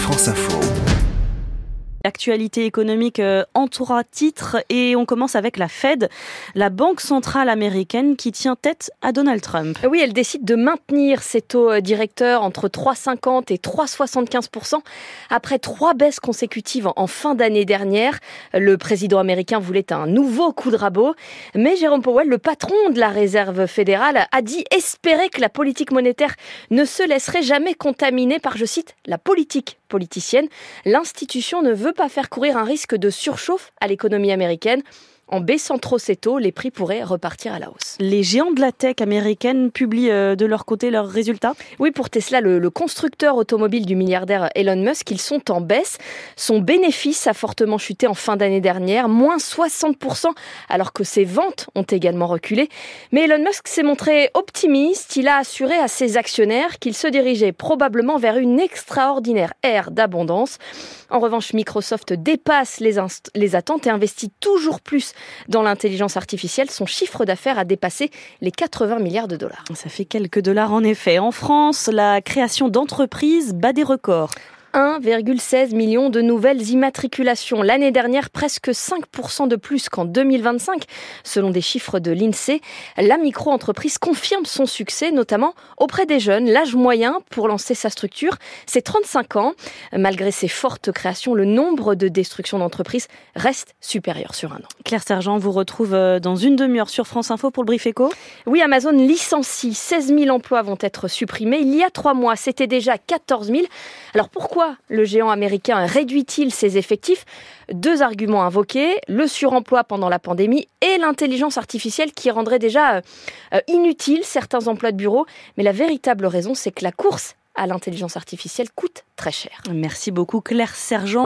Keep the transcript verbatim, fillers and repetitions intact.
France Info. L'actualité économique euh, en trois titres et on commence avec la Fed, la banque centrale américaine qui tient tête à Donald Trump. Oui, elle décide de maintenir ses taux directeurs entre trois virgule cinquante et trois virgule soixante-quinze pour cent après trois baisses consécutives en fin d'année dernière. Le président américain voulait un nouveau coup de rabot, mais Jérôme Powell, le patron de la Réserve fédérale, a dit espérer que la politique monétaire ne se laisserait jamais contaminer par, je cite, la politique politicienne. L'institution ne veut pas faire courir un risque de surchauffe à l'économie américaine. En baissant trop ses taux, les prix pourraient repartir à la hausse. Les géants de la tech américaine publient euh, de leur côté leurs résultats. Oui, pour Tesla, le, le constructeur automobile du milliardaire Elon Musk, ils sont en baisse. Son bénéfice a fortement chuté en fin d'année dernière, moins soixante pour cent, alors que ses ventes ont également reculé. Mais Elon Musk s'est montré optimiste. Il a assuré à ses actionnaires qu'il se dirigeait probablement vers une extraordinaire ère d'abondance. En revanche, Microsoft dépasse les, inst- les attentes et investit toujours plus dans l'intelligence artificielle. Son chiffre d'affaires a dépassé les quatre-vingts milliards de dollars. Ça fait quelques dollars en effet. En France, la création d'entreprises bat des records. un virgule seize million de nouvelles immatriculations. L'année dernière, presque cinq pour cent de plus qu'en deux mille vingt-cinq, selon des chiffres de l'INSEE. La micro-entreprise confirme son succès, notamment auprès des jeunes. L'âge moyen pour lancer sa structure, c'est trente-cinq ans. Malgré ces fortes créations, le nombre de destructions d'entreprises reste supérieur sur un an. Claire Sergent vous retrouve dans une demi-heure sur France Info pour le Brief Éco. Oui, Amazon licencie. seize mille emplois vont être supprimés. Il y a trois mois, c'était déjà quatorze mille. Alors pourquoi le géant américain réduit-il ses effectifs ? Deux arguments invoqués, le suremploi pendant la pandémie et l'intelligence artificielle qui rendrait déjà euh, inutile certains emplois de bureau. Mais la véritable raison, c'est que la course à l'intelligence artificielle coûte très cher. Merci beaucoup Claire Sergent.